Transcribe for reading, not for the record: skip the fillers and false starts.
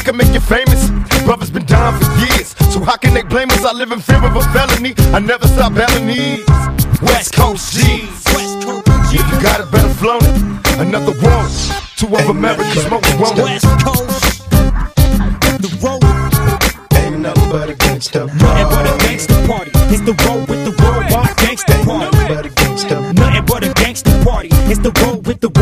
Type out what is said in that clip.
can make you famous. Brothers been down for years, so how can they blame us? I live in fear of a felony. I never stop belling these West Coast G's. If you got it, better flown it. Another one, two of America's most wanted. West Coast, the road. Ain't nothing but a gangsta party. Nothing but a gangsta party. It's the road with the worldwide gangsta party. Nothing but a gangsta. Nothing but a gangsta party. It's the road with the